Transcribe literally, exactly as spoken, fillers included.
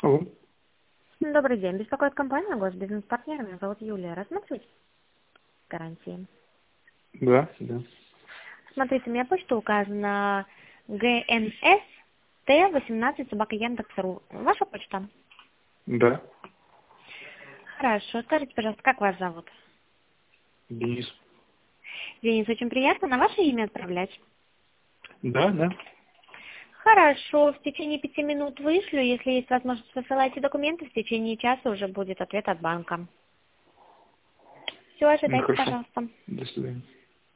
Алло. Добрый день. Беспокоит компания Госбизнес-партнер. Меня зовут Юлия. Рассмотрите гарантии. Да, да. Смотрите, у меня почта указана джи эн эс тэ восемнадцать собака Яндекс.ру. Ваша почта? Да. Хорошо. Скажите, пожалуйста, как вас зовут? Денис. Денис, очень приятно. На ваше имя отправлять? Да, да. Хорошо. В течение пяти минут вышлю. Если есть возможность, высылайте документы. В течение часа уже будет ответ от банка. Все, Ну, ожидайте, хорошо. пожалуйста. До свидания.